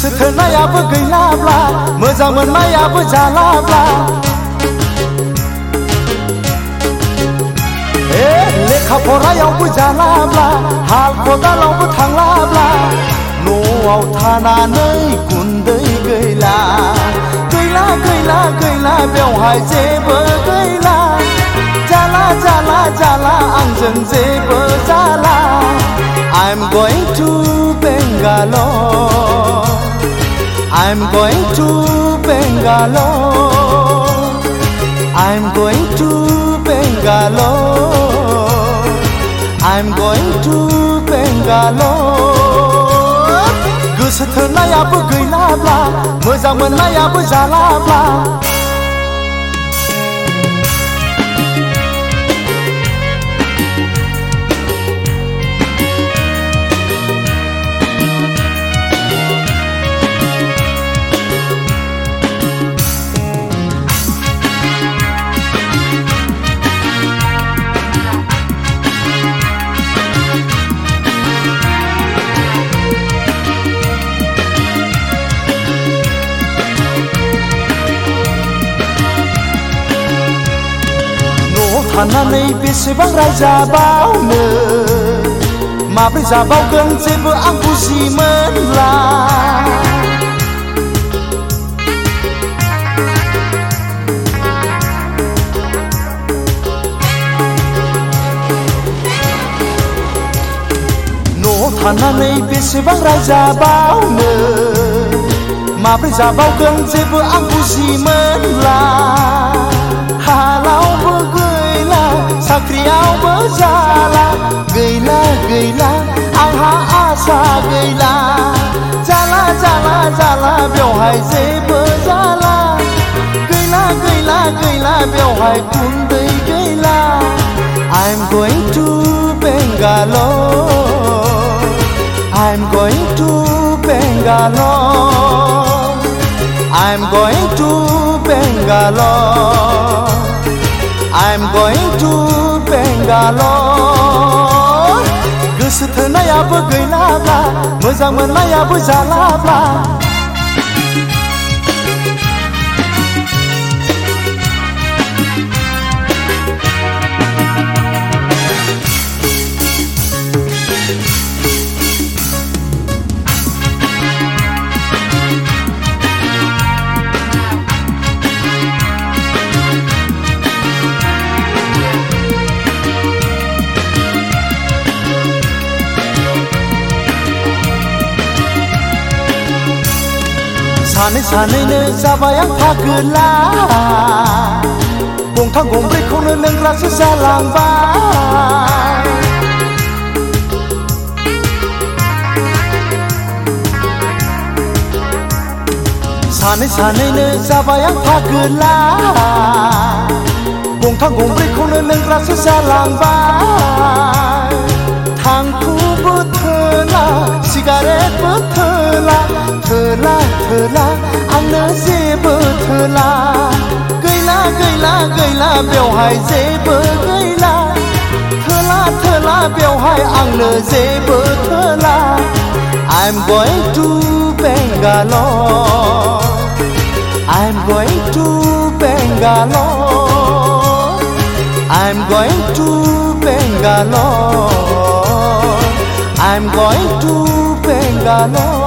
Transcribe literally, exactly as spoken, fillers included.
गोसो थोनायाबो गैलाब्ला मोजां मोननायाबो जालाब्ला ए लेखा फरायावबो जालाब्ला हाल खदालावबो थांलाब्ला न'आव थानानै गुन्दै गैला गैला गैला गैला बेवहाय जेबो गैला जाला जाला जाला आंजों जेबो जाला I'm going to Bangalore I'm going to Bangalore I'm going to Bangalore I'm going to Bangalore गोसो थोनायाबो गैलाब्ला मोजां मोननायाबो जालाब्ला थानानै बेसेबां रायजाबावनो माब्रै जाबावगोन जेबो आं बुजि मोनला न'आव थानानै बेसेबां रायजाबावनो माब्रै जाबावगोन जेबो आं बुजि मोनला हालावबो साख्रियावबो जाला गैला गैला आंहा आसा गैला जाला जाला जाला बेवहाय जेबो जाला गैला गैला गैला बेवहाय गुन्दै गैला I'm going to Bangalore I'm going to Bangalore I'm going to Bangalore I'm going to Bangalore गोसो थोनायाबो गैलाब्ला मोजां मोननायाबो जालाब्ला सानै सानैनो जाबाय आं फागोला गंथाम गंब्रैखौनो लोंग्रासो जालांबाय सानै सानैनो जाबाय आं फागोला गंथाम गंब्रैखौनो लोंग्रासो जालांबाय थांखुबो थोला सिगारेटबो थोला थोला थोला आंनो जेबो थोला गैला गैला गैला बेवहाय जेबो गैला थोला थोला बेवहाय आंनो जेबो थोला I'm going to Bangalore I'm going to Bangalore I'm going to Bangalore I'm going to Bangalore